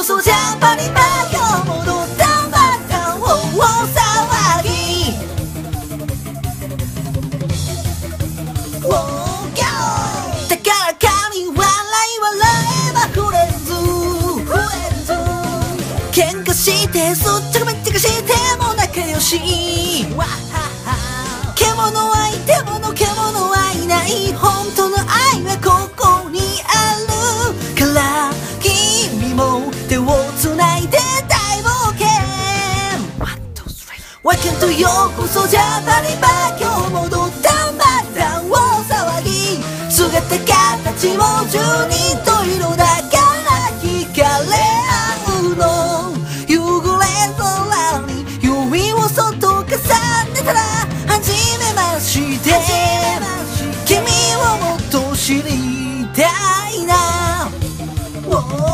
こそジャンパリバー今日もドタンバタン大騒ぎだから神笑いえばフレンズ喧嘩してそっちゃくめっちゃかしても仲良し獣はいてもの獣はいない本当の愛はここにあるから君も手をつないで大冒険 Why can't you ようこそジャパリバー今日もドタンバタン大騒ぎ姿形も十人十色だから惹かれ合うの夕暮れ空に指をそっと重ねたら初めまして君をもっと知りたいな